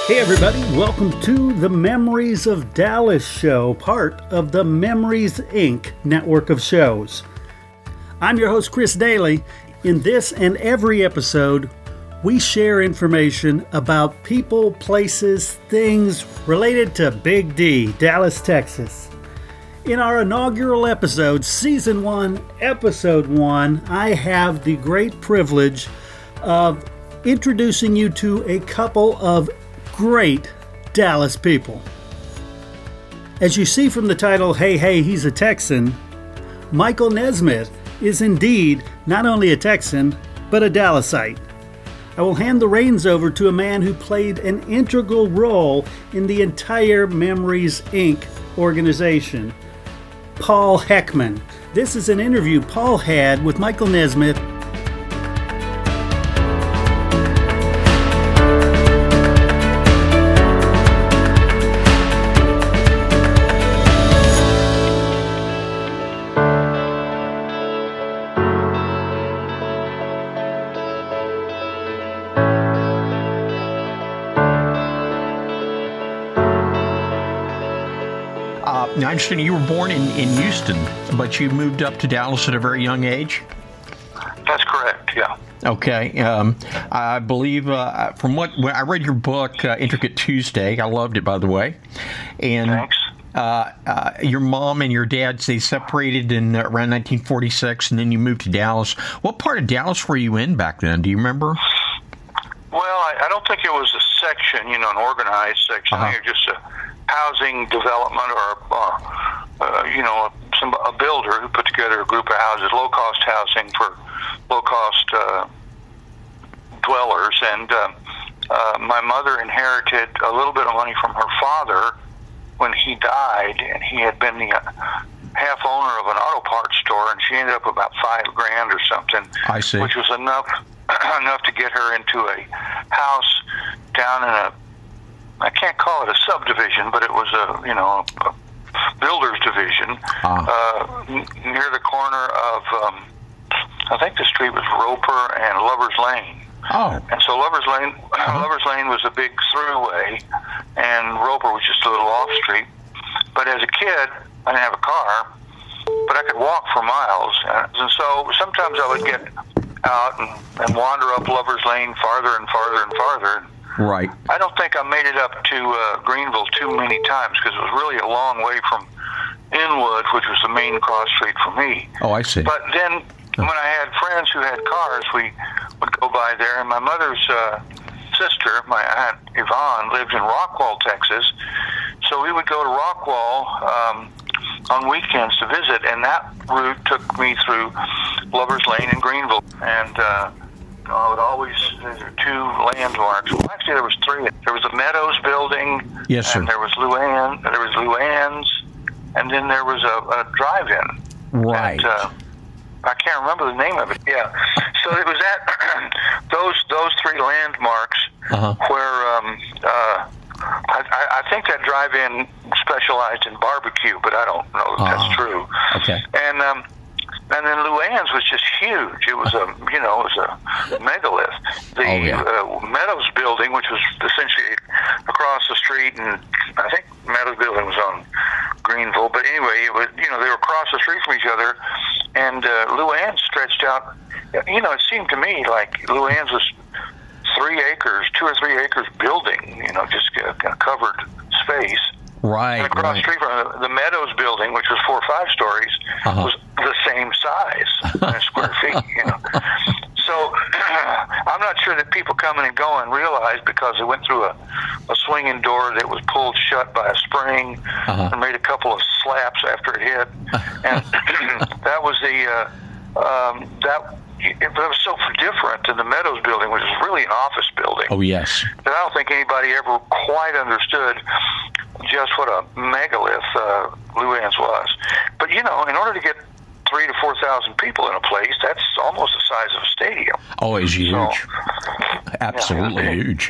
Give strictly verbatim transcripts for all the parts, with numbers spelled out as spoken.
Hey everybody, welcome to the Memories of Dallas show, part of the Memories Incorporated network of shows. I'm your host, Chris Daly. In this and every episode, we share information about people, places, things related to Big D, Dallas, Texas. In our inaugural episode, Season one, Episode one, I have the great privilege of introducing you to a couple of great Dallas people. As you see from the title, Hey Hey, He's a Texan, Michael Nesmith is indeed not only a Texan, but a Dallasite. I will hand the reins over to a man who played an integral role in the entire Memories Incorporated organization, Paul Heckman. This is an interview Paul had with Michael Nesmith. Now, I understand you were born in, in Houston, but you moved up to Dallas at a very young age? That's correct, yeah. Okay. Um, I believe, uh, from what when I read your book, uh, Intricate Tuesday, I loved it, by the way. And Thanks. Uh, uh, your mom and your dad, they separated in uh, around nineteen forty-six, and then you moved to Dallas. What part of Dallas were you in back then? Do you remember? Well, I, I don't think it was a section, you know, an organized section. Uh-huh. I think it was just a housing development or, or uh, you know, some, a builder who put together a group of houses, low-cost housing for low-cost uh, dwellers. And uh, uh, my mother inherited a little bit of money from her father when he died, and he had been the uh, half owner of an auto parts store, and she ended up about five grand or something. I see. Which was enough enough to get her into a house down in a, I can't call it a subdivision, but it was a, you know, a builder's division ah. uh, n- near the corner of, um, I think the street was Roper and Lover's Lane. Oh. And so Lover's Lane, uh-huh. Lover's Lane was a big throughway, and Roper was just a little off street. But as a kid, I didn't have a car, but I could walk for miles. And so sometimes I would get out and, and wander up Lover's Lane farther and farther and farther. Right. I don't think I made it up to uh, Greenville too many times because it was really a long way from Inwood, which was the main cross street for me. Oh, I see. But then when I had friends who had cars, we would go by there. And my mother's uh, sister, my aunt Yvonne, lived in Rockwall, Texas. So we would go to Rockwall um, on weekends to visit, and that route took me through Lover's Lane and Greenville. And uh, I would always, there were two landmarks. Well, actually, there was three. There was the Meadows building. Yes, sir. And there was Luann, there was Luann's, and then there was a, a drive-in. Right. And, uh, I can't remember the name of it. Yeah. So it was at those those three landmarks uh-huh. where um, uh, I, I think that drive-in specialized in barbecue, but I don't know if uh-huh. that's true. Okay. And um, and then Luann's was just huge. It was a you know it was a megalith. The oh, yeah. uh, Meadows building, which was essentially across the street, and I think Meadows building was on Greenville. But anyway, it was you know they were across the street from each other. And uh, Luann stretched out, you know, it seemed to me like Luann's was three acres, two or three acres building, you know, just a, a covered space. Right, And across right. the street from the, the Meadows building, which was four or five stories, uh-huh. was the same size in square feet, you know. So I'm not sure that people coming and going realized because they went through a, a swinging door that was pulled shut by a spring uh-huh. and made a couple of slaps after it hit. And that was the, uh, um, that, it was so different than the Meadows building, which is really an office building. Oh, yes. That I don't think anybody ever quite understood just what a megalith uh, Luann's was. But, you know, in order to get three to four thousand people in a place, that's almost the size of a stadium. Oh, it's huge. So, Absolutely yeah, huge.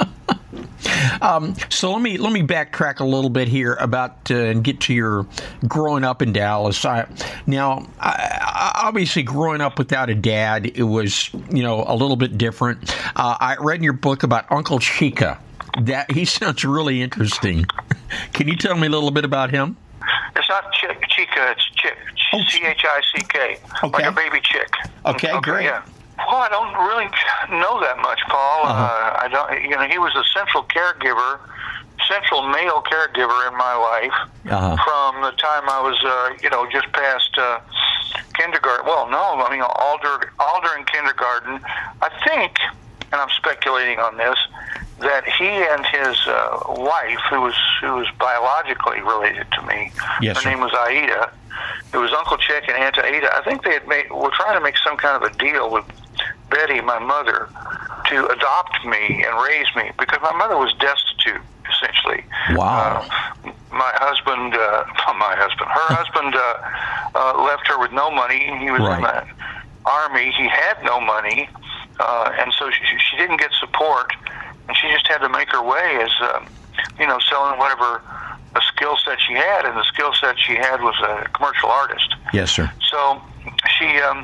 um, so let me let me backtrack a little bit here about uh, and get to your growing up in Dallas. I, now, I, I, obviously, growing up without a dad, it was you know a little bit different. Uh, I read in your book about Uncle Chica. That he sounds really interesting. Can you tell me a little bit about him? It's not Chick, Chica, it's Chick. Oh, C H I C K. Okay. Like a baby chick. Okay, great. Yeah. Well, I don't really know that much, Paul. Uh-huh. Uh, I don't. You know, he was a central caregiver, central male caregiver in my life Uh-huh. from the time I was, uh, you know, just past uh, kindergarten. Well, no, I mean, Alder, Alder in kindergarten. I think, and I'm speculating on this, that he and his uh, wife, who was who was biologically related to me, Yes, her sir. name was Aida. It was Uncle Chick and Aunt Aida. I think they had made were trying to make some kind of a deal with Betty, my mother, to adopt me and raise me because my mother was destitute, essentially. Wow. Uh, my husband, uh, my husband, her husband uh, uh, left her with no money. He was Right. in the army. He had no money, uh, and so she, she didn't get support, and she just had to make her way as, uh, you know, selling whatever a skill set she had, and the skill set she had was a commercial artist. Yes, sir. So she um,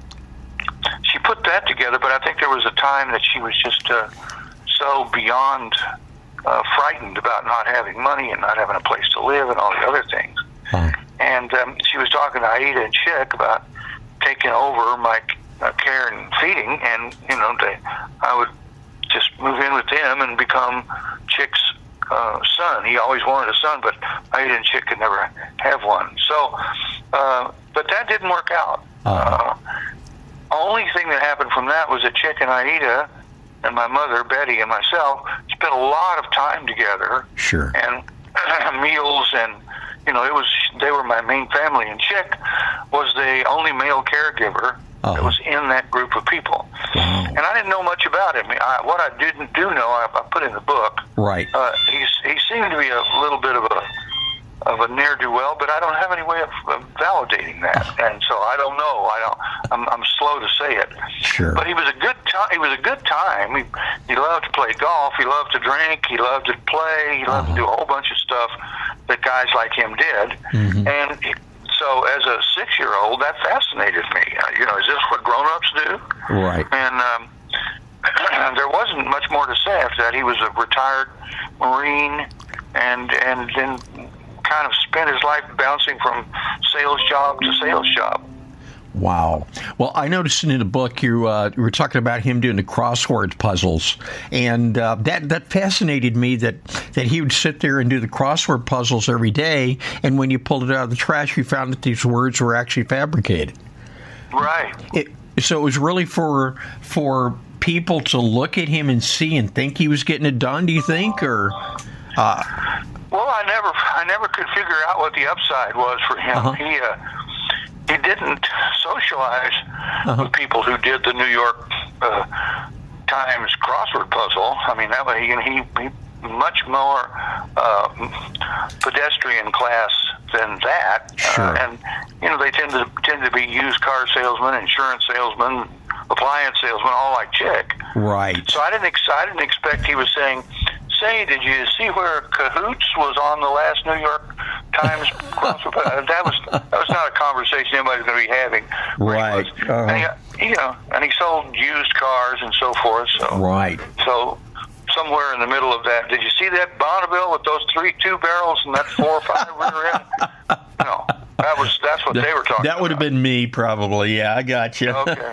she put that together, but I think there was a time that she was just uh, so beyond uh, frightened about not having money and not having a place to live and all the other things. Uh-huh. And um, she was talking to Aida and Chick about taking over my uh, care and feeding, and you know, they, I would just move in with them and become Chick's uh, son. He always wanted a son, but Aida and Chick could never have one. So, uh, but that didn't work out. Uh-huh. Uh, only thing that happened from that was that Chick and Aida and my mother, Betty, and myself spent a lot of time together. Sure. And meals, and you know, it was they were my main family. And Chick was the only male caregiver Uh-huh. that was in that group of people. Wow. And I didn't know much about him. I, what I didn't do know, I, I put in the book. Right. Uh, he's, he seemed to be a little bit of a of a ne'er-do-well, but I don't have any way of, of validating that, and so I don't know. I don't. I'm, I'm slow to say it. Sure. But he was a good time. He was a good time. He, he loved to play golf. He loved to drink. He loved to play. He loved Uh-huh. to do a whole bunch of stuff that guys like him did. Mhm. And he, so, as a six-year-old, that fascinated me. Uh, you know, is this what grown-ups do? Right. And um, there wasn't much more to say after that. He was a retired Marine, and and then kind of spent his life bouncing from sales job to sales job. Wow. Well, I noticed in the book you, uh, you were talking about him doing the crossword puzzles, and uh, that that fascinated me. That that he would sit there and do the crossword puzzles every day, and when you pulled it out of the trash, you found that these words were actually fabricated. Right. It, so it was really for for people to look at him and see and think he was getting it done. Do you think, or? Uh, Well, I never, I never could figure out what the upside was for him. Uh-huh. He, uh, he didn't socialize Uh-huh. with people who did the New York uh, Times crossword puzzle. I mean, that way he, he, he much more uh, pedestrian class than that. Sure. Uh, and you know, they tend to tend to be used car salesmen, insurance salesmen, appliance salesmen, all like Chick. right. So I didn't, ex- I didn't expect he was saying, say, did you see where Cahoots was on the last New York Times crossword? Uh, that was that was not a conversation anybody's going to be having. where he Right. was. Uh-huh. And he, you know, and he sold used cars and so forth. So, Right. so somewhere in the middle of that, did you see that Bonneville with those three two barrels and that four or five rear end? No, that was that's what they were talking. That would have about. been me, probably. Yeah, I got you. Okay.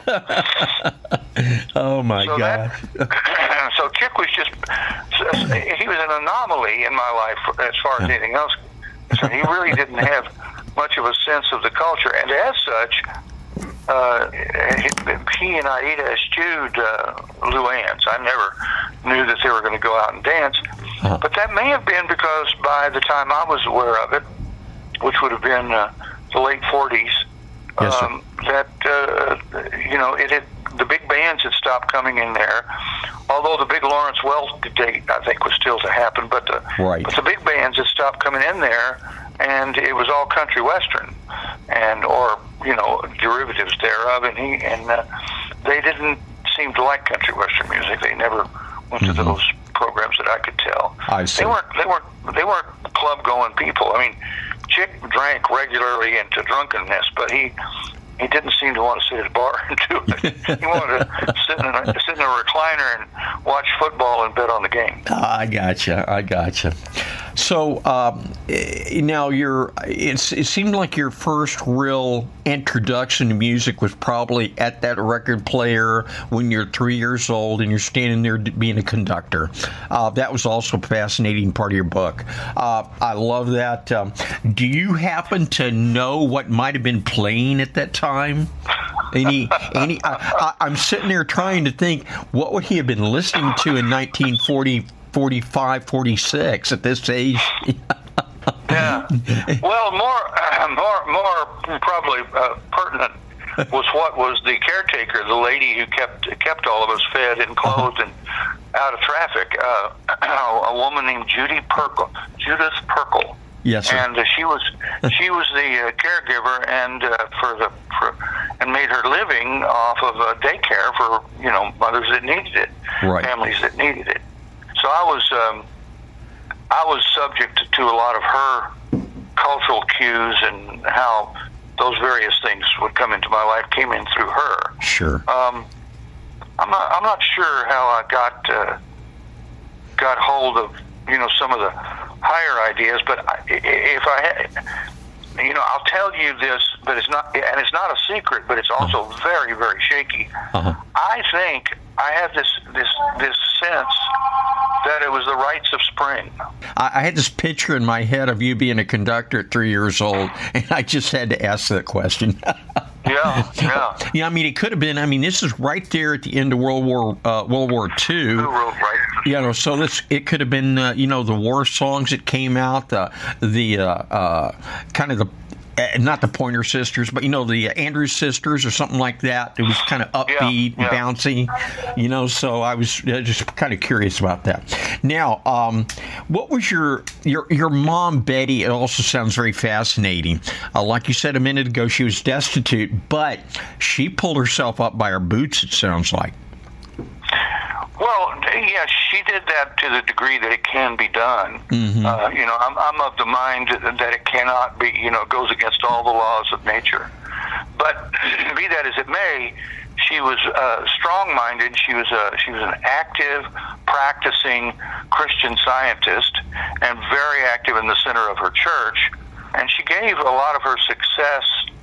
Oh my So gosh. that, so Chick was just, he was an anomaly in my life as far as anything else. So he really didn't have much of a sense of the culture. And as such, uh, he and Aida eschewed uh, Luann's. I never knew that they were going to go out and dance. Uh-huh. But that may have been because by the time I was aware of it, which would have been uh, the late forties, Yes, sir. um, that, uh, you know, it had, the big bands had stopped coming in there, although the big Lawrence Welk date, I think, was still to happen, but the, Right. but the big bands had stopped coming in there, and it was all country western, and, or, you know, derivatives thereof, and he, and uh, they didn't seem to like country western music. They never went Mhm. to those programs that I could tell. I see. They weren't, they weren't, they weren't club-going people. I mean, Chick drank regularly into drunkenness, but he he didn't seem to want to sit at a bar and do it. He wanted to sit in a, sit in a recliner and watch football and bet on the game. I gotcha. I gotcha. So um, now you're. It's, it seemed like your first real introduction to music was probably at that record player when you're three years old and you're standing there being a conductor. Uh, that was also a fascinating part of your book. Uh, I love that. Um, do you happen to know what might have been playing at that time? Any, any? I, I, I'm sitting there trying to think, what would he have been listening to in nineteen forty, forty-five, forty-six at this age? Yeah. Well, more, uh, more, more probably uh, pertinent was what was the caretaker, the lady who kept kept all of us fed and clothed and out of traffic. Uh, a woman named Judy Perkle, Judith Perkle. Yes, sir. And uh, she was she was the uh, caregiver and uh, for the for and made her living off of uh, daycare for you know mothers that needed it, right. families that needed it. So I was um, I was subject to a lot of her cultural cues and how those various things would come into my life came in through her. Sure. Um, I'm not I'm not sure how I got uh, got hold of you know some of the higher ideas, but if I had, you know, I'll tell you this, but it's not, and it's not a secret, but it's also uh-huh. very, very shaky. Uh-huh. I think I have this this this sense that it was the rites of spring. I, I had this picture in my head of you being a conductor at three years old, and I just had to ask that question. Yeah, yeah. Yeah, I mean, it could have been. I mean, this is right there at the end of World War uh, World War Two. Right. You know, so this it could have been. Uh, you know, the war songs that came out, uh, the uh, uh, kind of the. Uh, not the Pointer Sisters, but, you know, the Andrews Sisters or something like that. It was kind of upbeat yeah, yeah. and bouncy, you know, so I was uh, just kind of curious about that. Now, um, what was your, your your mom, Betty? It also sounds very fascinating. Uh, like you said a minute ago, she was destitute, but she pulled herself up by her boots, it sounds like. Well, yeah, she did that to the degree that it can be done. Mm-hmm. Uh, you know, I'm, I'm of the mind that it cannot be, you know, it goes against all the laws of nature. But be that as it may, she was uh, strong-minded. She was a, she was an active, practicing Christian scientist and very active in the center of her church. And she gave a lot of her success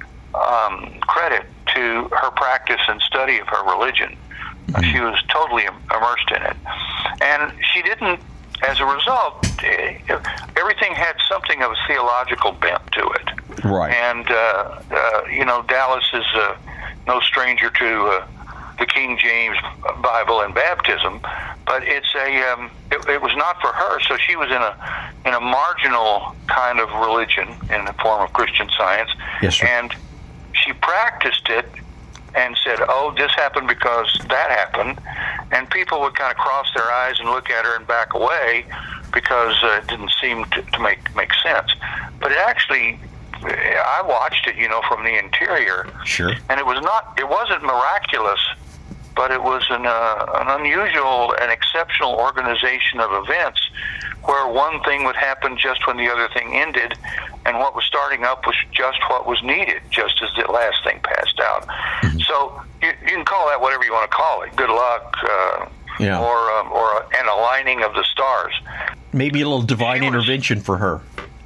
um, credit to her practice and study of her religion. Uh, she was totally immersed in it. And she didn't, as a result, everything had something of a theological bent to it. Right. And, uh, uh, you know, Dallas is uh, no stranger to uh, the King James Bible and baptism, but it's a, um, it, it was not for her. So she was in a, in a marginal kind of religion in the form of Christian Science. Yes, sir. And she practiced it and said, oh, this happened because that happened. And people would kind of cross their eyes and look at her and back away because uh, it didn't seem to, to make, make sense. But it actually, I watched it, you know, from the interior. Sure. And it was not, it wasn't miraculous, but it was an, uh, an unusual and exceptional organization of events where one thing would happen just when the other thing ended, and what was starting up was just what was needed, just as the last thing passed out. Mm-hmm. So you, you can call that whatever you want to call it, good luck, uh, yeah. or um, or a, an aligning of the stars. Maybe a little divine was, intervention for her.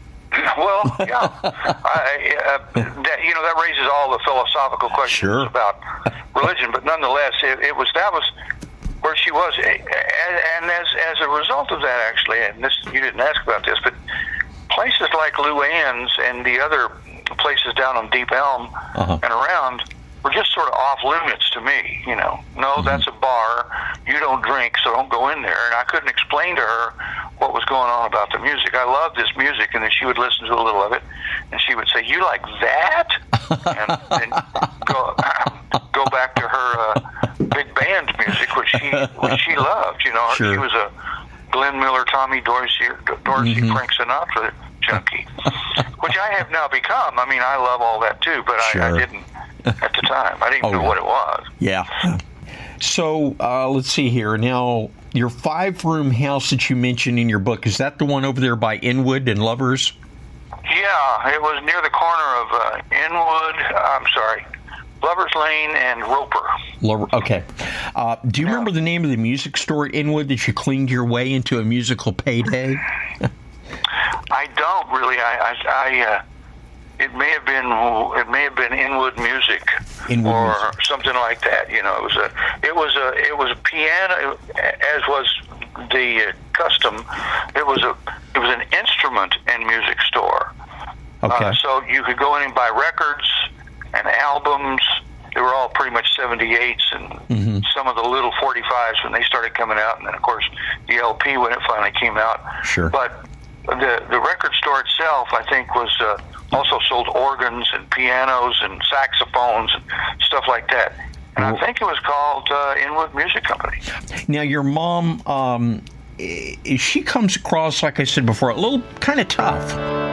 Well, yeah, I, uh, that, you know, that raises all the philosophical questions sure. about religion, but nonetheless, it, it was that was where she was, and, and as as a result of that, actually, and this you didn't ask about this, but places like Luann's and the other places down on Deep Elm uh-huh. and around were just sort of off limits to me. You know, no, mm-hmm. that's a bar. You don't drink, so don't go in there. And I couldn't explain to her what was going on about the music. I loved this music, and then she would listen to a little of it, and she would say, "You like that?" and then go go back to her uh, big band music, which she which she loved. You know, sure. she was a Glenn Miller, Tommy Dorsey, Dorsey, mm-hmm. Frank Sinatra junkie, which I have now become. I mean, I love all that too, but sure. I, I didn't at the time. I didn't oh, know yeah. what it was. Yeah. So uh, let's see here. Now, your five-room house that you mentioned in your book, is that the one over there by Inwood and Lovers? Yeah, it was near the corner of uh, Inwood. I'm sorry, Lover's Lane and Roper. Lower, okay. Uh, do you yeah. remember the name of the music store at Inwood that you cleaned your way into a musical payday? I don't really. I, I, I uh, it may have been, it may have been Inwood Music, Inwood or music. something like that. You know, it was a, it was a, it was a piano, as was the uh, custom. It was a, it was an instrument and music store. Okay. Uh, so you could go in and buy records and albums. They were all pretty much seventy-eights and mm-hmm. some of the little forty-fives when they started coming out, and then of course the L P when it finally came out. Sure. But the the record store itself, I think, was uh, also sold organs and pianos and saxophones and stuff like that. And well, I think it was called uh, Inwood Music Company. Now, your mom, um, she comes across, like I said before, a little kind of tough.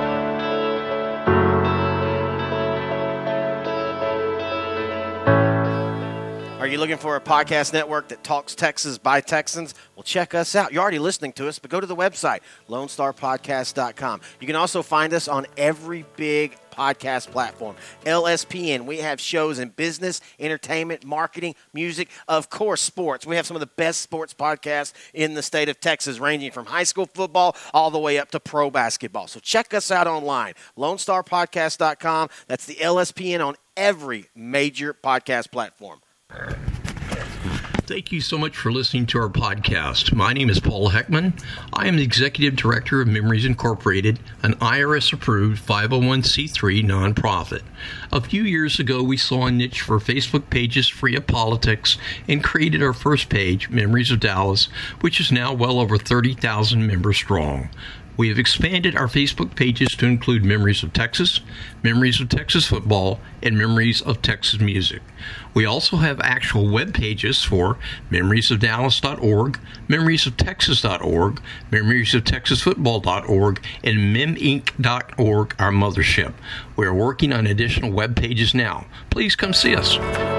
Are you looking for a podcast network that talks Texas by Texans? Well, check us out. You're already listening to us, but go to the website, lone star podcast dot com. You can also find us on every big podcast platform. L S P N, we have shows in business, entertainment, marketing, music, of course, sports. We have some of the best sports podcasts in the state of Texas, ranging from high school football all the way up to pro basketball. So check us out online, lone star podcast dot com. That's the L S P N on every major podcast platform. Thank you so much for listening to our podcast. My name is Paul Heckman. I am the Executive Director of Memories Incorporated, an I R S-approved five oh one c three nonprofit. A few years ago, we saw a niche for Facebook pages free of politics and created our first page, Memories of Dallas, which is now well over thirty thousand members strong. We have expanded our Facebook pages to include Memories of Texas, Memories of Texas Football, and Memories of Texas Music. We also have actual web pages for memories of dallas dot org, memories of texas dot org, memories of texas football dot org, and mem inc dot org, our mothership. We are working on additional web pages now. Please come see us.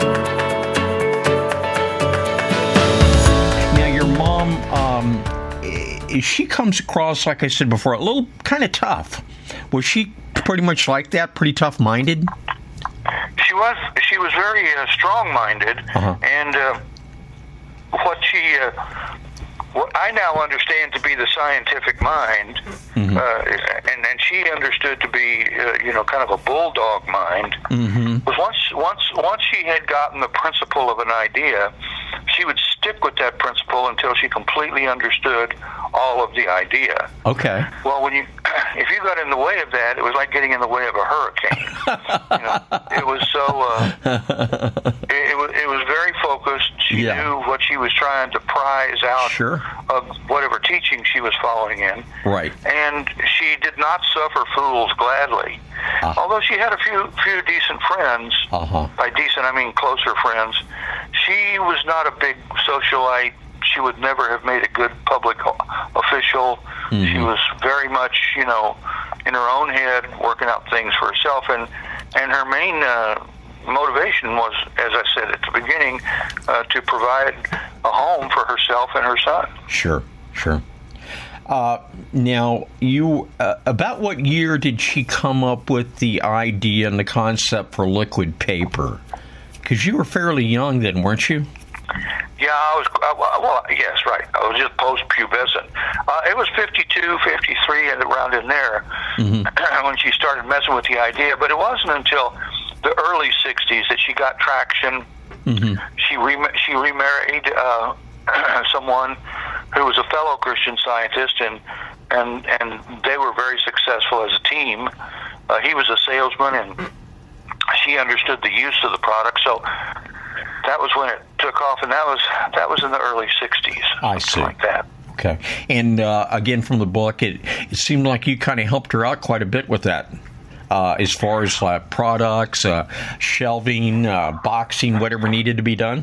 Now, your mom, um, she comes across, like I said before, a little kind of tough. Was she pretty much like that, pretty tough-minded? She was. She was very uh, strong-minded, uh-huh. and uh, what she, uh, what I now understand to be the scientific mind, mm-hmm. uh, and and she understood to be, uh, you know, kind of a bulldog mind. Mm-hmm. Was once once once she had gotten the principle of an idea, she would stick with that principle until she completely understood all of the idea. Okay. Well, when you, if you got in the way of that, it was like getting in the way of a hurricane. you know, it was so, uh, it, it was it was very focused. She yeah. knew what she was trying to prize out sure. of whatever teaching she was following in. Right. And she did not suffer fools gladly. Uh, Although she had a few few decent friends, uh-huh. by decent I mean closer friends, she was not a big socialite. She would never have made a good public official. Mm-hmm. She was very much, you know, in her own head, working out things for herself. And, and her main uh, motivation was, as I said at the beginning, uh, to provide a home for herself and her son. Sure, sure. Uh, now, you uh, about what year did she come up with the idea and the concept for liquid paper? Because you were fairly young then, weren't you? Yeah, I was, uh, well, yes, right. I was just post-pubescent. Uh, it was fifty-two, fifty-three, and around in there mm-hmm. when she started messing with the idea. But it wasn't until the early sixties that she got traction. Mm-hmm. She, re- she remarried uh, someone who was a fellow Christian Scientist, and, and, and they were very successful as a team. Uh, he was a salesman, and she understood the use of the product, so that was when it took off, and that was that was in the early sixties. I see. Like that. Okay. And uh, again, from the book, it, it seemed like you kind of helped her out quite a bit with that, uh, as far as uh, products, uh, shelving, uh, boxing, whatever needed to be done.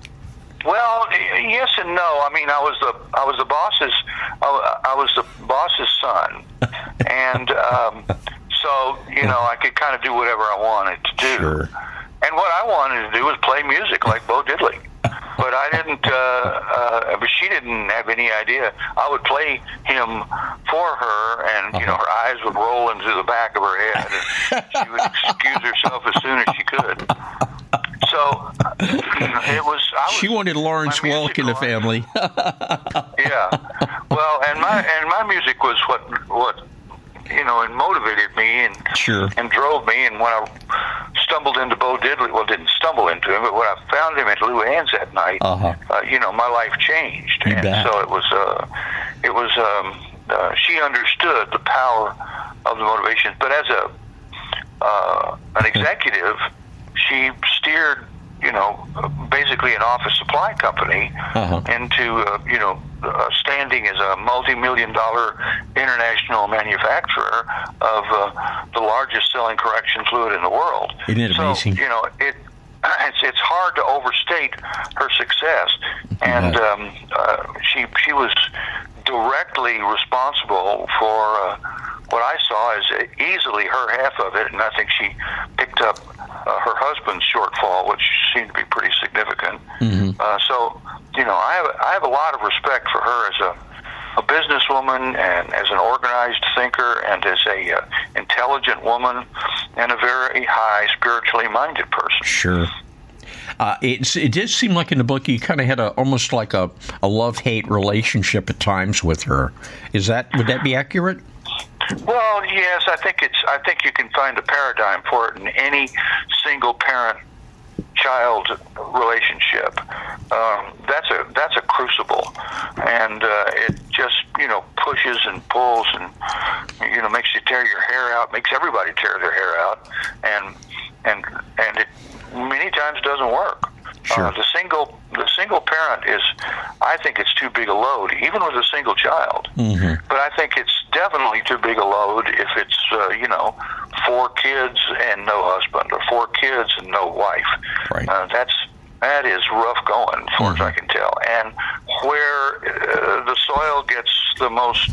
Well, yes and no. I mean, I was the I was the boss's I was the boss's son, and um, so you know I could kind of do whatever I wanted to do. Sure. And what I wanted to do was play music like Bo Diddley. But I didn't, uh, uh, but she didn't have any idea. I would play him for her, and, you know, her eyes would roll into the back of her head, and she would excuse herself as soon as she could. so it was. I was she wanted Lawrence Welk in the family. Yeah. Well, and my and my music was what what you know, it motivated me and sure. and drove me. And when I stumbled into Bo Diddley, well, didn't stumble into him, but when I found him at Lou Ann's that night, uh-huh. uh, you know, my life changed. You and bet. so it was. Uh, it was. Um, uh, she understood the power of the motivations, but as a uh, an executive, she steered, you know, basically an office supply company uh-huh. into, uh, you know, uh, standing as a multi-million dollar international manufacturer of uh, the largest selling correction fluid in the world. Isn't it amazing? So, you know, it it's it's hard to overstate her success, and um, uh, she she was directly responsible for uh, what I saw as easily her half of it, and I think she picked up uh, her husband's shortfall, which seemed to be pretty significant. Mm-hmm. Uh, so, you know, I have I have a lot of respect for her as a a businesswoman and as an organized thinker and as a uh, intelligent woman and a very high spiritually minded person. Sure. Uh, it, it did seem like in the book you kind of had a almost like a, a love-hate relationship at times with her. Is that would that be accurate? Well, yes, I think it's. I think you can find a paradigm for it in any single parent child relationship. Um, that's a that's a crucible, and uh, it just you know pushes and pulls and you know makes you tear your hair out, makes everybody tear their hair out, and and and it many times doesn't work. Sure. Uh, the single the single parent is, I think it's too big a load, even with a single child. Mm-hmm. But I think it's definitely too big a load if it's uh, you know four kids and no husband, or four kids and no wife. Right. Uh, that's that is rough going, as far mm-hmm. as I can tell. And where uh, the soil gets the most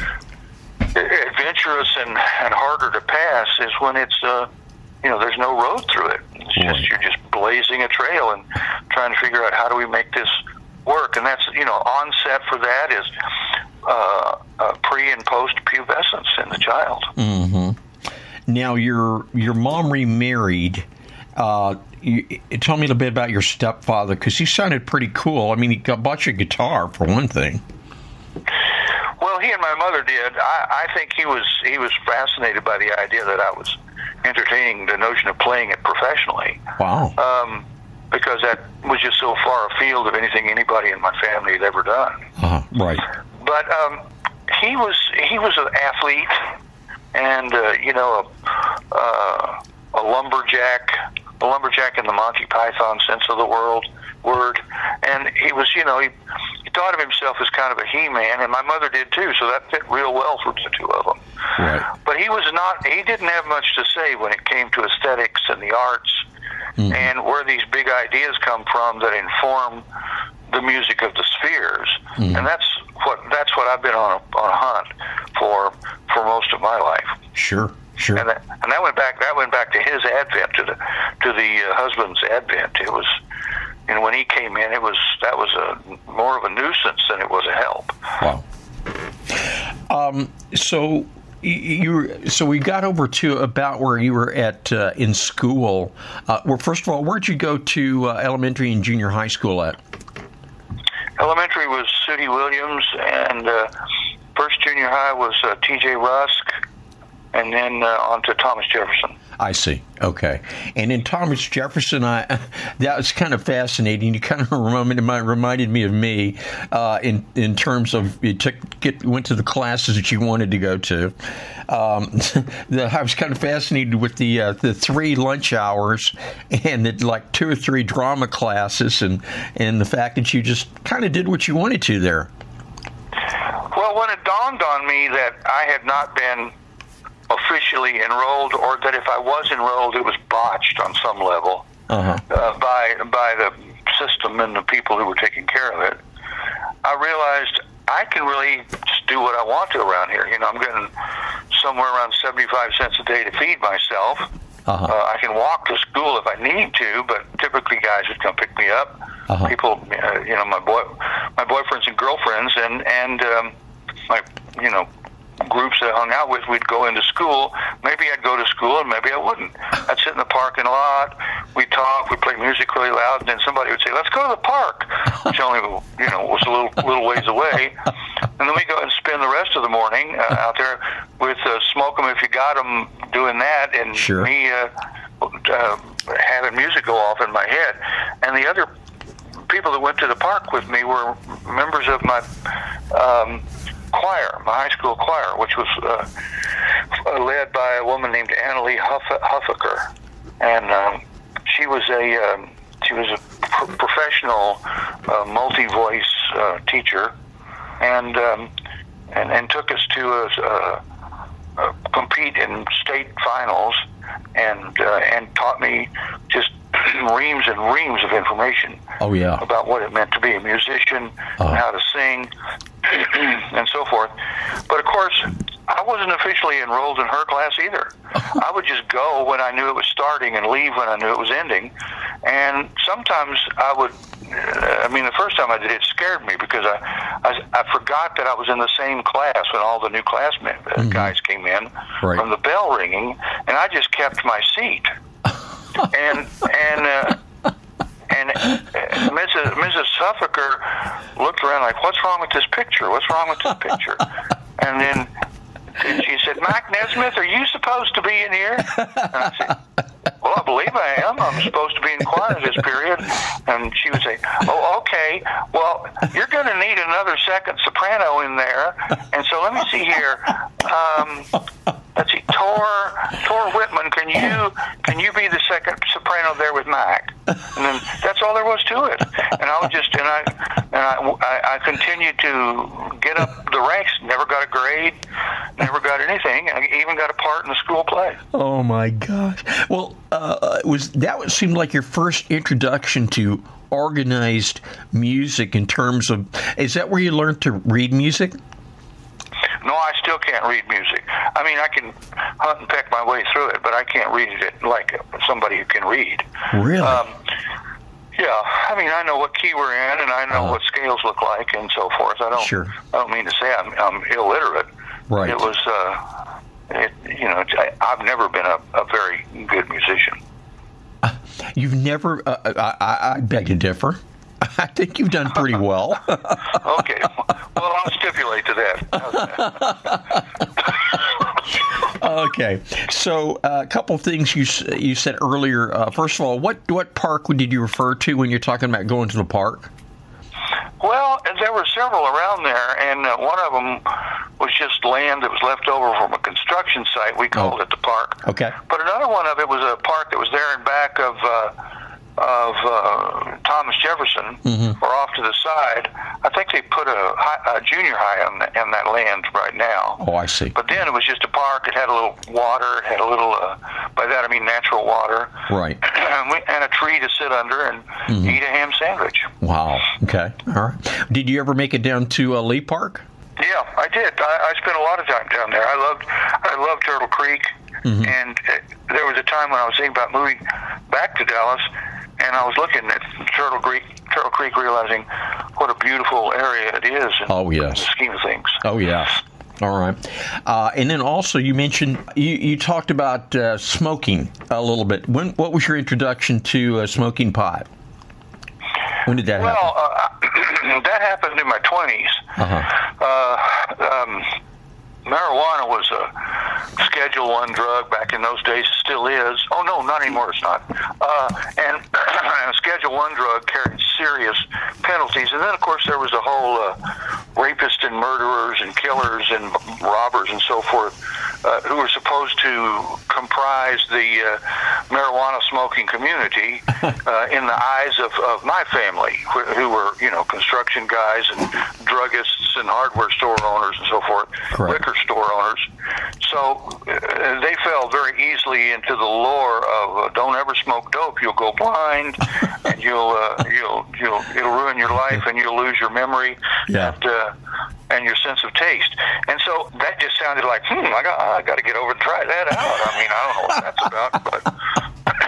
adventurous and, and harder to pass is when it's uh, you know there's no road through it. It's right. just you're just blazing a trail and trying to figure out how do we make this work. And that's you know onset for that is uh, uh, pre and post pubescence in the child. Mm-hmm. Now your your mom remarried. Uh, you, tell me a little bit about your stepfather, because he sounded pretty cool. I mean, he got, bought you a guitar for one thing. Well, he and my mother did. I, I think he was he was fascinated by the idea that I was entertaining the notion of playing it professionally. Wow. Um, because that was just so far afield of anything anybody in my family had ever done. Uh-huh. Right. But um, he was he was an athlete, and uh, you know a, uh, a lumberjack, a lumberjack in the Monty Python sense of the world word. And he was, you know, he, he thought of himself as kind of a he-man, and my mother did too, so that fit real well for the two of them. Right. But he was not, he didn't have much to say when it came to aesthetics and the arts mm. and where these big ideas come from that inform the music of the spheres. Mm. And that's what that's what I've been on a, on a hunt for for most of my life. Sure. Sure. And that, and that went back. That went back to his advent, to the to the uh, husband's advent. It was, you know, when he came in, it was that was a more of a nuisance than it was a help. Wow. Um. So you. So we got over to about where you were at uh, in school. Uh, well, first of all, where'd you go to uh, elementary and junior high school at? Elementary was Sooty Williams, and uh, first junior high was uh, T J Rusk. And then uh, on to Thomas Jefferson. I see. Okay. And in Thomas Jefferson, I that was kind of fascinating. You kind of reminded, reminded me of me uh, in in terms of you took get went to the classes that you wanted to go to. Um, the, I was kind of fascinated with the uh, the three lunch hours and the, like two or three drama classes, and and the fact that you just kind of did what you wanted to there. Well, when it dawned on me that I had not been officially enrolled, or that if I was enrolled, it was botched on some level uh-huh. uh, by by the system and the people who were taking care of it, I realized I can really just do what I want to around here. You know, I'm getting somewhere around seventy-five cents a day to feed myself. Uh-huh. Uh, I can walk to school if I need to, but typically guys would come pick me up. Uh-huh. People, uh, you know, my boy, my boyfriends and girlfriends, and and um, my, you know. groups that I hung out with, we'd go into school. Maybe I'd go to school and maybe I wouldn't. I'd sit in the parking lot, we'd talk, we'd play music really loud, and then somebody would say, let's go to the park, which only, you know, was a little little ways away. And then we go and spend the rest of the morning uh, out there with uh, Smoke 'em If You Got 'em, doing that, and sure. me uh, uh, having music go off in my head. And the other people that went to the park with me were members of my um, choir, my high school choir, which was uh, led by a woman named Annalie Huff- Huffaker, and um, she was a um, she was a pr- professional uh, multi-voice uh, teacher, and, um, and and took us to a, a, a compete in state finals, and uh, and taught me just reams and reams of information. Oh yeah, about what it meant to be a musician, uh. and how to sing, and so forth. But of course, I wasn't officially enrolled in her class either. I would just go when I knew it was starting and leave when I knew it was ending. And sometimes I would, I mean, the first time I did it, it scared me because I, I, I forgot that I was in the same class when all the new classmen uh, mm-hmm. guys came in right. from the bell ringing, and I just kept my seat. and and uh, and uh, Missus Missus Suffolker looked around like, what's wrong with this picture? What's wrong with this picture? And then and she said, Mike Nesmith, are you supposed to be in here? And I said, well, I believe I am. I'm supposed to be in choir this period. And she would say, oh, okay. Well, you're going to need another second soprano in there. And so let me see here. Um, let's see, Tor Tor Whitman, can you can you be the second soprano there with Mike? And then that's all there was to it. And I would just and I and I, I, I continued to get up the ranks. Never got a grade. Never got anything. I even got a part in the school play. Oh my gosh! Well, uh, was that what seemed like your first introduction to organized music in terms of? Is that where you learned to read music? No, I still can't read music. I mean, I can hunt and peck my way through it, but I can't read it like somebody who can read. Really? Um, yeah. I mean, I know what key we're in, and I know uh, what scales look like, and so forth. I don't. Sure. I don't mean to say I'm, I'm illiterate. Right. It was. Uh, it, you know, I, I've never been a, a very good musician. Uh, you've never. Uh, I, I beg to differ. I think you've done pretty well. Okay. Well, I'll stipulate to that. Okay. So uh, a couple of things you you said earlier. Uh, first of all, what, what park did you refer to when you're talking about going to the park? Well, there were several around there, and uh, one of them was just land that was left over from a construction site. We called oh. it the park. Okay. But another one of it was a park that was there in back of... Uh, of uh, Thomas Jefferson, mm-hmm. or off to the side. I think they put a, high, a junior high on, the, on that land right now. Oh, I see. But then it was just a park. It had a little water. It had a little, uh, by that I mean natural water. Right. and, we, and a tree to sit under and mm-hmm. eat a ham sandwich. Wow. Okay. All right. Did you ever make it down to uh, Lee Park? Yeah, I did. I, I spent a lot of time down there. I loved, I loved Turtle Creek. Mm-hmm. And uh, there was a time when I was thinking about moving back to Dallas, and I was looking at Turtle Creek, Turtle Creek, realizing what a beautiful area it is. In, oh yes. in the scheme of things. Oh yes. All right. Uh, and then also you mentioned you, you talked about uh, smoking a little bit. When what was your introduction to uh, smoking pot? When did that well, happen? Well, uh, that happened in my twenties. Uh-huh. Uh, um, marijuana was a Schedule One drug back in those days. It still is. Oh no, not anymore. It's not. Uh, and a Schedule One drug carried serious penalties. And then, of course, there was a whole uh, rapists and murderers and killers and robbers and so forth uh, who were supposed to comprise the uh, marijuana smoking community uh, in the eyes of, of my family, wh- who were, you know, construction guys and druggists and hardware store owners and so forth, Correct. liquor store owners. So uh, they fell very easily into the lure of uh, don't ever smoke dope. You'll go blind, and you'll uh, you'll you'll it'll ruin your life, and you'll lose your memory yeah. and uh, and your sense of taste. And so that just sounded like, hmm, I got I got to get over and try that out. I mean, I don't know what that's about, but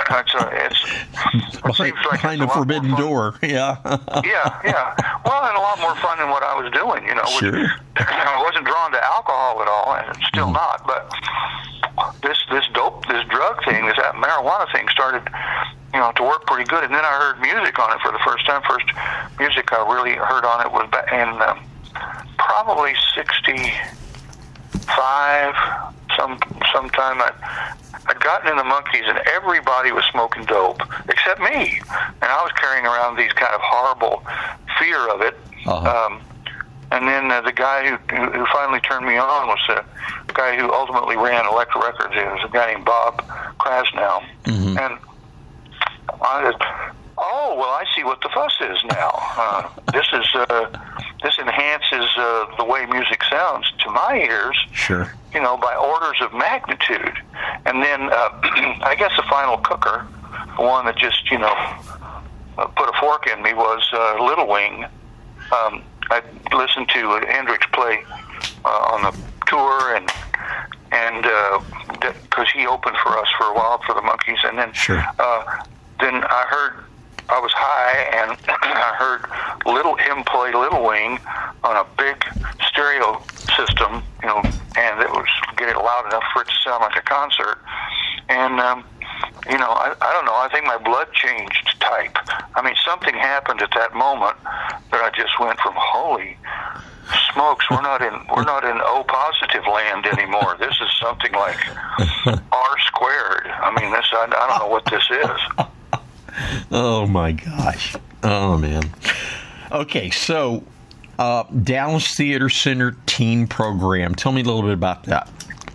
it's, a, it's it behind, seems like behind it's a a lot forbidden more fun. door. Yeah. yeah, yeah. Well, and a lot more fun than what I was doing. You know, Sure. Which, I wasn't drawn to alcohol at all, and still Mm. not. But this this dope, this drug thing, this marijuana thing started, you know, to work pretty good. And then I heard music on it for the first time. First music I really heard on it was back in um, probably sixty-five. Some sometime I. I'd gotten in the Monkees, and everybody was smoking dope except me, and I was carrying around these kind of horrible fear of it. Uh-huh. Um, and then uh, the guy who, who who finally turned me on was the guy who ultimately ran Elektra Records. It was a guy named Bob Krasnow, Mm-hmm. and I said, "Oh, well, I see what the fuss is now. Uh, this is uh, this enhances uh, the way music sounds to my ears." Sure. You know, by orders of magnitude. And then uh, I guess the final cooker, the one that just, you know, uh, put a fork in me, was uh, Little Wing. Um, I listened to Hendrix play uh, on the tour, and and because uh, he opened for us for a while for the Monkees, and then Sure. uh, then I heard. I was high, and I heard little him play Little Wing on a big stereo system, you know, and it was getting loud enough for it to sound like a concert. And, um, you know, I, I don't know, I think my blood changed type. I mean, something happened at that moment that I just went from, holy smokes, we're not in we're not in O positive land anymore. This is something like R squared. I mean, this I, I don't know what this is. Oh my gosh. Oh man. Okay, so uh, Dallas Theater Center teen program. Tell me a little bit about that.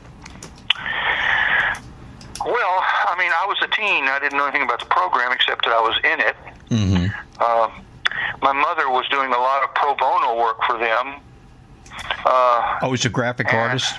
Well, I mean, I was a teen. I didn't know anything about the program except that I was in it. Mm-hmm. Uh, my mother was doing a lot of pro bono work for them. Uh, Oh, he's a graphic and- artist?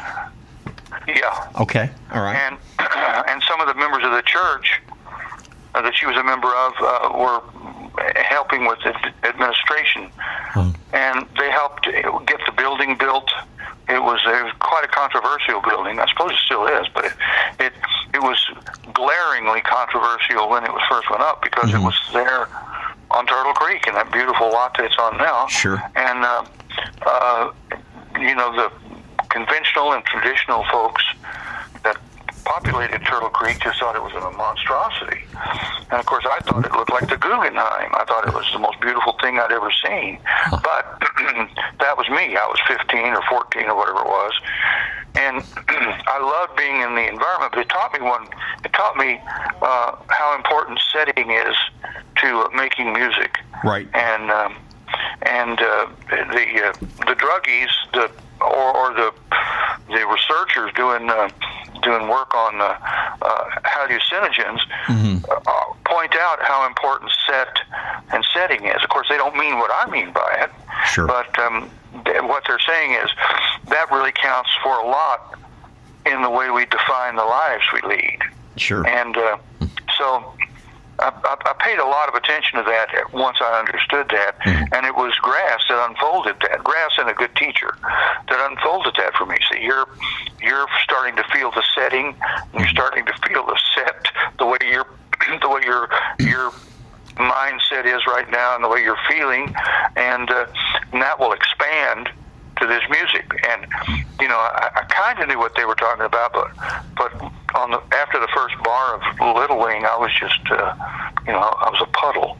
yeah. Okay, all right. And and some of the members of the church uh, that she was a member of uh, were helping with the administration, Oh. and they helped get the building built. It was, it was quite a controversial building. I suppose it still is, but it it, it was glaringly controversial when it was first went up because Mhm. it was there on Turtle Creek in that beautiful lot that it's on now. Sure. And uh, uh, you know, the conventional and traditional folks that populated Turtle Creek just thought it was a monstrosity. And of course, I thought it looked like the Guggenheim. I thought it was the most beautiful thing I'd ever seen. But that was me. I was fifteen or fourteen or whatever it was. And I loved being in the environment, but it taught me one. It taught me uh, how important setting is to making music. Right. And um, and uh, the uh, the druggies, the or, or the the researchers doing uh, doing work on uh, uh, hallucinogens Mm-hmm. uh, point out how important set and setting is. Of course, they don't mean what I mean by it. Sure. But um, th- what they're saying is that really counts for a lot in the way we define the lives we lead. Sure. And uh, so I, I, I paid a lot of attention to that once I understood that. Mm-hmm. And it was Grass that unfolded that. Grass and a good teacher that unfolded that for me. So you're you're starting to feel the setting, and you're starting to feel the set, the way you're the way your your mindset is right now, and the way you're feeling, and, uh, and that will expand to this music. And you know, I, I kind of knew what they were talking about, but but on the after the first bar of Little Wing, I was just uh, you know, I was a puddle.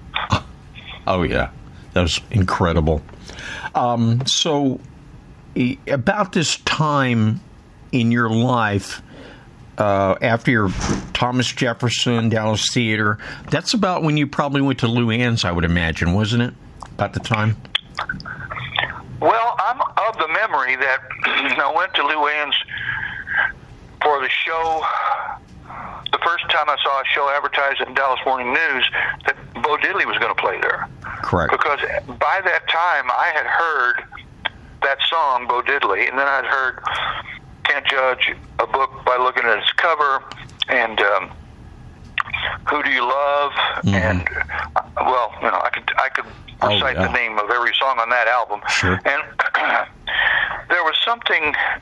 Oh yeah, that was incredible. Um, so, e- about this time in your life, uh, after your Thomas Jefferson, Dallas Theater, that's about when you probably went to Luann's, I would imagine, wasn't it? About the time. Well, I'm of the memory that I went to Luann's for the show. The first time I saw a show advertised in Dallas Morning News that Bo Diddley was going to play there. Correct. Because by that time I had heard that song, Bo Diddley, and then I'd heard Can't Judge a Book by Looking at Its Cover, and um, Who Do You Love, Mm-hmm. and uh, well, you know, I could I could Oh, recite yeah. the name of every song on that album. Sure. And there was something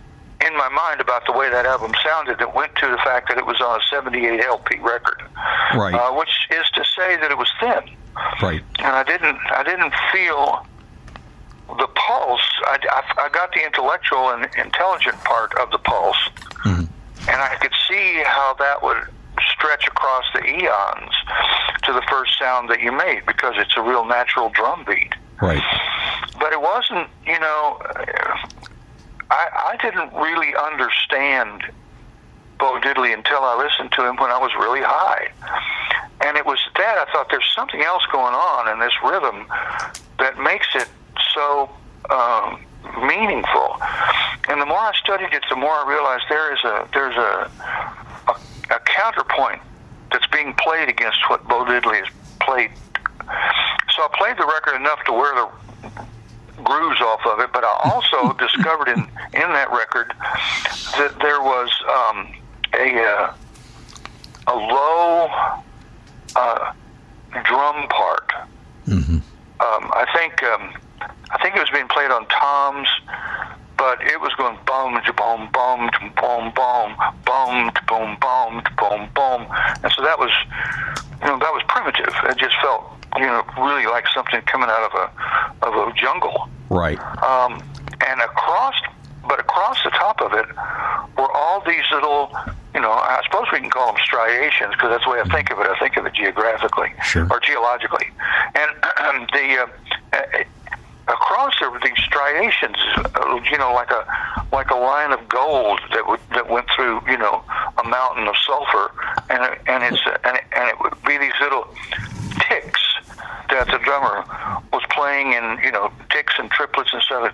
in my mind about the way that album sounded that went to the fact that it was on a seventy-eight L P record, right? Uh, which is to say that it was thin, right? And I didn't, I didn't feel the pulse. I, I, I got the intellectual and intelligent part of the pulse, mm-hmm. and I could see how that would stretch across the eons to the first sound that you made, because it's a real natural drum beat. Right. But it wasn't, you know, I, I didn't really understand Bo Diddley until I listened to him when I was really high. And it was that I thought there's something else going on in this rhythm that makes it so um, meaningful. And the more I studied it, the more I realized there is a there's a, a, a counterpoint that's being played against what Bo Diddley has played. So I played the record enough to wear the grooves off of it, but I also discovered in, in that record that there was um, a uh, a low uh, drum part. Mm-hmm. Um, I think um, I think it was being played on toms, but it was going boom, boom, boom, boom, boom, boom, boom, boom, boom, boom, and so that was, you know, that was primitive. It just felt, you know, really like something coming out of a of a jungle. Right. Um, and across, but across the top of it were all these little, you know, I suppose we can call them striations, because that's the way I think of it. I think of it geographically, sure. or geologically. And um, the uh, across there were these striations, uh, you know, like a like a line of gold that would that went through, you know, a mountain of sulfur, and and it's uh, and it, and it would be these little ticks that the drummer was playing in, you know, ticks and triplets and stuff,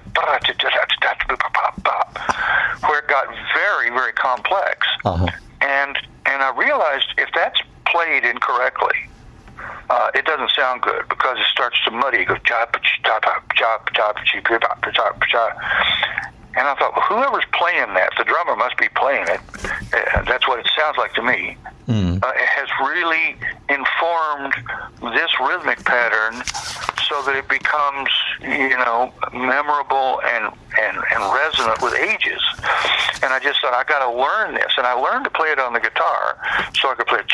where it got very, very complex. Uh-huh. And and I realized if that's played incorrectly, uh, it doesn't sound good, because it starts to muddy. It goes chop chop chop chop chop chop chop chop. And I thought, well, whoever's playing that, the drummer must be playing it. Uh, that's what it sounds like to me. Mm. Uh, it has really informed this rhythmic pattern so that it becomes, you know, memorable and, and, and resonant with ages. And I just thought, I got to learn this. And I learned to play it on the guitar so I could play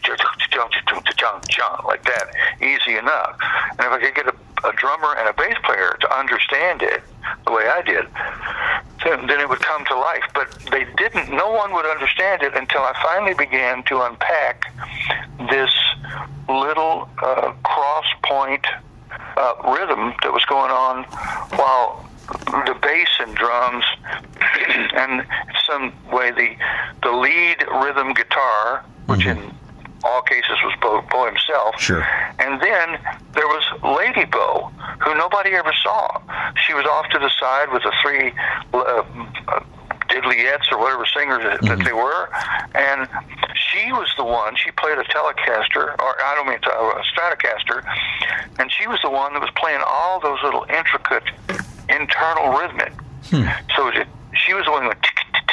like that, easy enough. And if I could get a, a drummer and a bass player to understand it the way I did, then, then it would come to life. But they didn't, no one would understand it until I finally began to unpack this little uh, cross point uh, rhythm that was going on while the bass and drums and in some way the the lead rhythm guitar, which mm-hmm. in all cases was Bo, Bo himself. Sure. And then there was Lady Bo, who nobody ever saw. She was off to the side with the three uh, uh, diddleyettes or whatever singers that, mm-hmm. that they were, and she was the one. She played a Telecaster, or I don't mean a Stratocaster, and she was the one that was playing all those little intricate internal rhythmic. Hmm. So it, she was the one who went,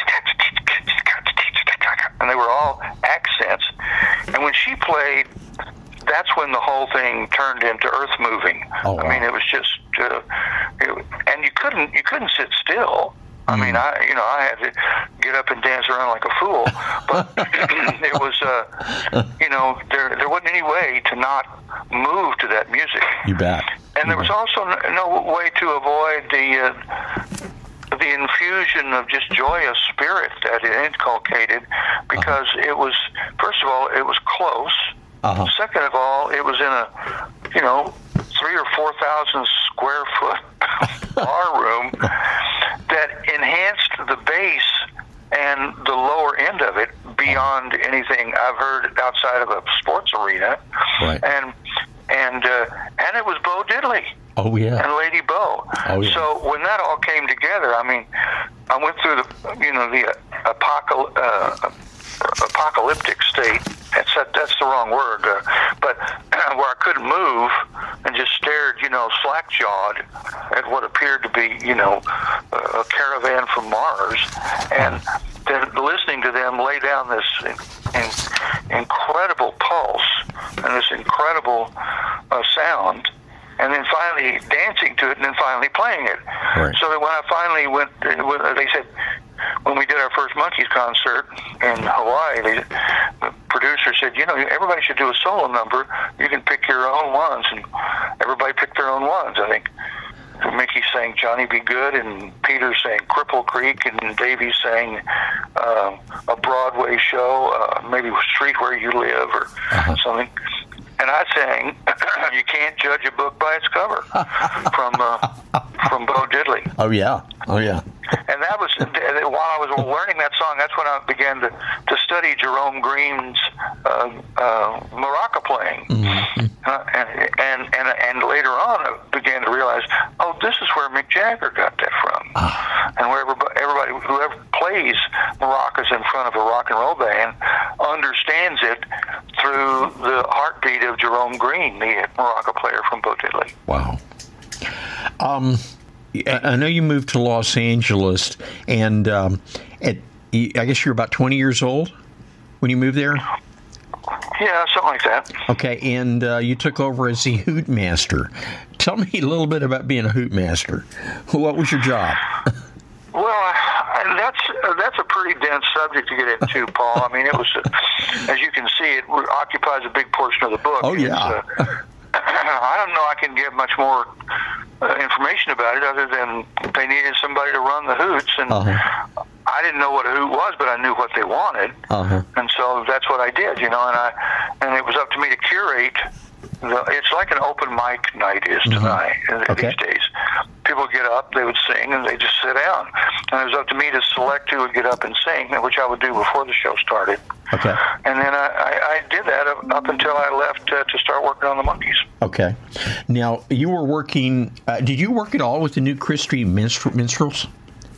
and they were all accents. And when she played, that's when the whole thing turned into earth moving. Oh, wow. I mean, it was just, uh, it, and you couldn't you couldn't sit still. I mean, I you know I had to get up and dance around like a fool, but it was uh, you know there there wasn't any way to not move to that music. You bet. And you there was bet. also no way to avoid the uh, the infusion of just joyous spirit that it inculcated, because uh-huh. it was, first of all, it was close. Uh-huh. Second of all, it was in a you know three or four thousand square foot bar room that enhanced the bass and the lower end of it beyond anything I've heard outside of a sports arena. Right. And and uh, and it was Bo Diddley. Oh yeah. And Lady Bo. Oh yeah. So when that all came together, I mean, I went through the you know the uh, apocal- uh, apocalyptic state. That's that's the wrong word, uh, but where I couldn't move and just stared, you know, slack-jawed at what appeared to be, you know, a caravan from Mars, and then listening to them lay down this in, in, incredible pulse and this incredible uh, sound, and then finally dancing to it, and then finally playing it. Right. So that when I finally went, they said, when we did our first Monkees concert in Hawaii, they, the producer said, you know, everybody should do a solo number. You can pick your own ones, and everybody picked their own ones. I think Mickey sang Johnny Be Good, and Peter sang Cripple Creek, and Davey sang uh, a Broadway show, uh, maybe Street Where You Live or uh-huh. something. And I sang You Can't Judge a Book by Its Cover from uh, from Bo Diddley. Oh, yeah. Oh, yeah. And that was, while I was learning that song, that's when I began to, to study Jerome Green's uh, uh, maraca playing. Mm-hmm. Uh, and, and, and, and later on, I began to realize, oh, this is where Mick Jagger got that from. Ah. And where everybody, everybody, whoever plays maracas in front of a rock and roll band understands it through the heartbeat of Jerome Green, the maraca player from Bo Diddley. Wow. Um... I know you moved to Los Angeles, and um, at I guess you're about twenty years old when you moved there? Yeah, something like that. Okay, and uh, you took over as the Hoot Master. Tell me a little bit about being a Hoot Master. What was your job? Well, I, that's uh, that's a pretty dense subject to get into, Paul. I mean, it was, uh, as you can see, it occupies a big portion of the book. Oh, yeah. Uh, I don't know I can give much more uh, information about it other than they needed somebody to run the Hoots, and uh-huh. I didn't know what a Hoot was, but I knew what they wanted, uh-huh. and so that's what I did, you know, and I and it was up to me to curate. The, it's like an open mic night is tonight mm-hmm. okay. these days. People get up, they would sing, and they just sit down. And it was up to me to select who would get up and sing, which I would do before the show started. Okay. And then I, I, I did that up, up until I left uh, to start working on the Monkees. Okay. Now, you were working, uh, did you work at all with the new Chris Street Minstrels?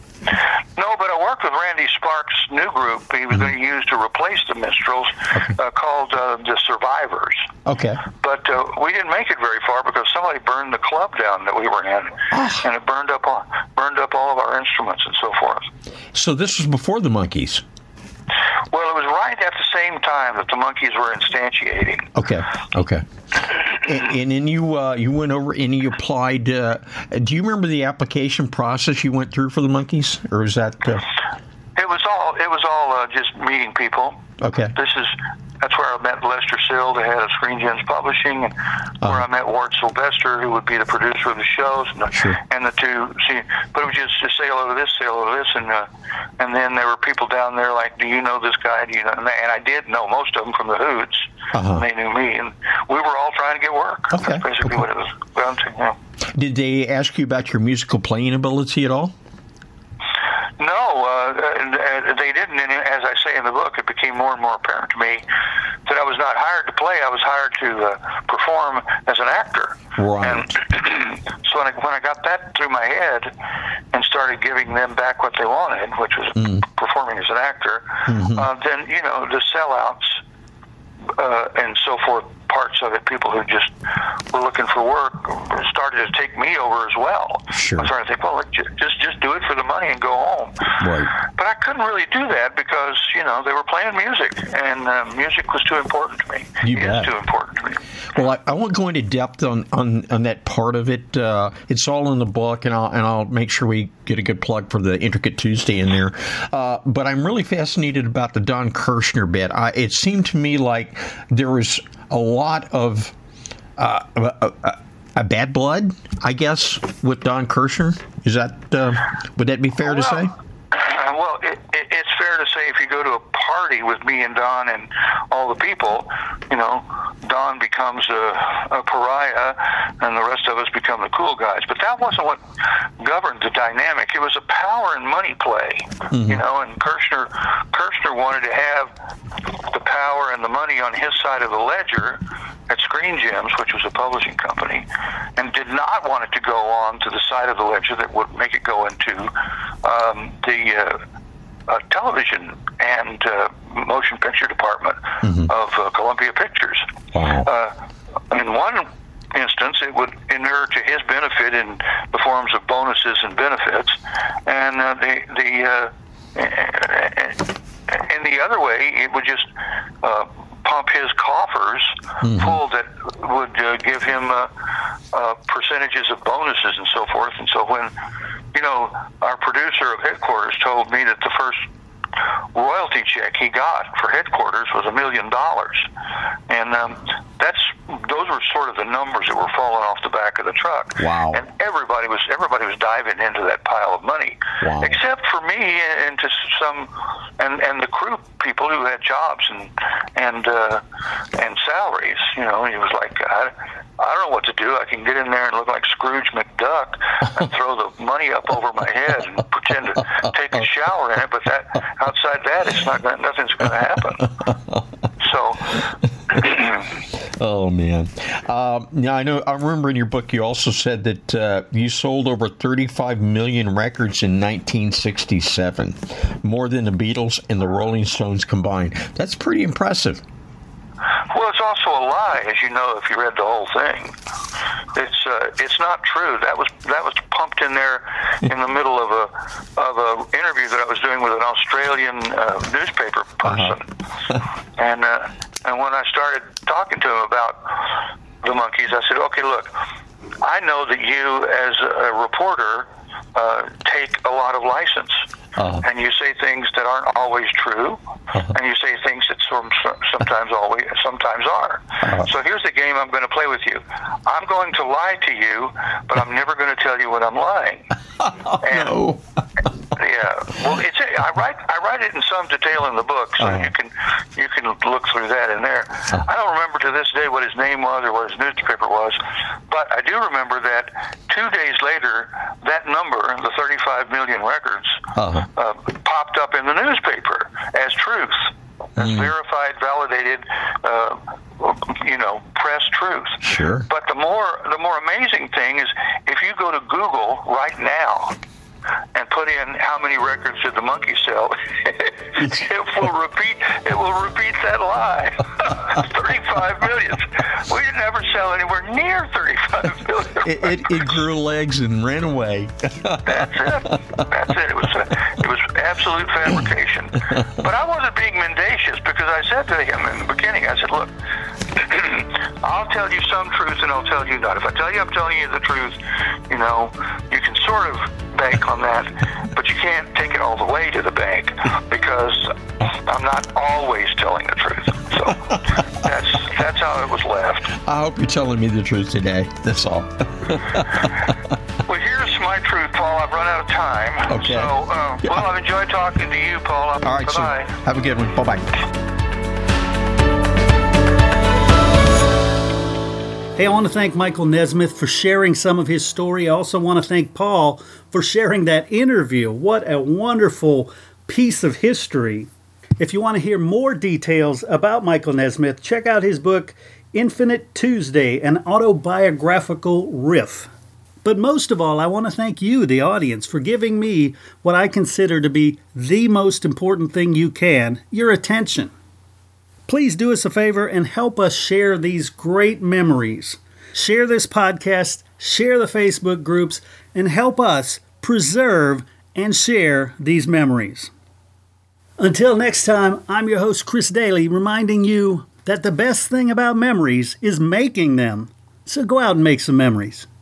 No, but I worked with Randy Sparks' new group he was mm-hmm. going to use to replace the Minstrels okay. uh, called uh, The Survivors. Okay. But uh, we didn't make it very far because somebody burned the club down that we were in, oh. and it burned up all, burned up all of our instruments and so forth. So this was before the Monkees? Well, it was right at the same time that the Monkees were instantiating. Okay, okay. And, and then you uh, you went over and you applied. Uh, do you remember the application process you went through for the Monkees, or is that? Uh... It was all. It was all uh, just meeting people. Okay. This is. That's where I met Lester Sill, the head of Screen Gems Publishing, and uh-huh. where I met Ward Sylvester, who would be the producer of the shows, and the, sure. and the two. See, but it was just to say hello to this, say hello to this, and uh, and then there were people down there like, do you know this guy? Do you know? And, they, and I did know most of them from the Hoots. Uh-huh. And they knew me, and we were all trying to get work. Okay. That's basically okay. what it was down to. Yeah. Did they ask you about your musical playing ability at all? No, uh, they didn't. And as I say in the book, it became more and more apparent to me that I was not hired to play. I was hired to uh, perform as an actor. Right. And so when I, when I got that through my head and started giving them back what they wanted, which was mm. performing as an actor, mm-hmm. uh, then, you know, the sellouts uh, and so forth, parts of it, people who just were looking for work started to take me over as well. Sure. I started to think, well, just just do it for the money and go home. Right. But I couldn't really do that because, you know, they were playing music, and uh, music was too important to me. You it bet. is too important to me. Well, I, I won't go into depth on, on, on that part of it. Uh, it's all in the book, and I'll and I'll make sure we get a good plug for the Intricate Tuesday in there. Uh, but I'm really fascinated about the Don Kirshner bit. I, it seemed to me like there was a lot of uh, a, a, a bad blood, I guess, with Don Kirshner. Is that uh, would that be fair well, to say? Well, it, it, it's fair to say if you go to a party with me and Don and all the people, you know, Don becomes a, a pariah, and the rest of us become the cool guys. But that wasn't what governed the dynamic. It was a power and money play, mm-hmm. you know. And Kirshner, Kirshner wanted to have the power and the money on his side of the ledger at Screen Gems, which was a publishing company, and did not want it to go on to the side of the ledger that would make it go into um, the uh, uh, television and uh, motion picture department mm-hmm. of uh, Columbia Pictures. Wow. Uh, in one instance, it would inure to his benefit in the forms of bonuses and benefits, and uh, the the uh, in the other way, it would just uh, pump his coffers mm-hmm. full that would uh, give him uh, uh, percentages of bonuses and so forth. And so when you know, our producer of Headquarters told me that the first royalty check he got for Headquarters was a million dollars, and um, that's those were sort of the numbers that were falling off the back of the truck. Wow! And everybody was everybody was diving into that pile of money, wow. except for me and to some and and the crew people who had jobs and and uh, and salaries. You know, he was like, I, I don't know what to do. I can get in there and look like Scrooge McDuck and throw the money up over my head and pretend to take a shower in it, but that outside that, it's not gonna, nothing's going to happen. So. Oh man! Uh, now I know. I remember in your book you also said that uh, you sold over thirty-five million records in nineteen sixty-seven, more than the Beatles and the Rolling Stones combined. That's pretty impressive. Well, it's also a lie, as you know, if you read the whole thing. It's uh, it's not true. That was that was pumped in there in the middle of a of a interview that I was doing with an Australian uh, newspaper person, uh-huh. and uh, and when I started talking to him about the Monkees, I said, "Okay, look, I know that you, as a reporter, uh, take a lot of license." Uh-huh. And you say things that aren't always true, uh-huh. and you say things that sometimes always, sometimes are. Uh-huh. So here's the game I'm going to play with you. I'm going to lie to you, but I'm never going to tell you when I'm lying. Oh, and, no. Yeah. Well, it's I write I write it in some detail in the book, so uh-huh. you can you can look through that in there. Uh-huh. I don't remember to this day what his name was or what his newspaper was, but I do remember that two days later, that number, the thirty-five million records, uh-huh. uh, popped up in the newspaper as truth, as mm. verified, validated, uh, you know, press truth. Sure. But the more the more amazing thing is if you go to Google right now and put in how many records did the Monkees sell, it will repeat it will repeat that lie. thirty-five million. We didn't ever sell anywhere near thirty-five million. It, it, it grew legs and ran away. That's it. That's it. It was a, it was absolute fabrication. But I wasn't being mendacious because I said to him in the beginning, I said, look, I'll tell you some truth and I'll tell you not. If I tell you I'm telling you the truth, you know, you can sort of bank on that, but you can't take it all the way to the bank because I'm not always telling the truth. So that's that's how it was left. I hope you're telling me the truth today. That's all. Well, here's my truth, Paul. I've run out of time. Okay. So, uh, well, I've enjoyed talking to you, Paul. All right, Bye-bye. so have a good one. Bye-bye. Hey, I want to thank Michael Nesmith for sharing some of his story. I also want to thank Paul for sharing that interview. What a wonderful piece of history. If you want to hear more details about Michael Nesmith, check out his book, Infinite Tuesday, an autobiographical riff. But most of all, I want to thank you, the audience, for giving me what I consider to be the most important thing you can, your attention. Please do us a favor and help us share these great memories. Share this podcast, share the Facebook groups, and help us preserve and share these memories. Until next time, I'm your host, Chris Daly, reminding you that the best thing about memories is making them. So go out and make some memories.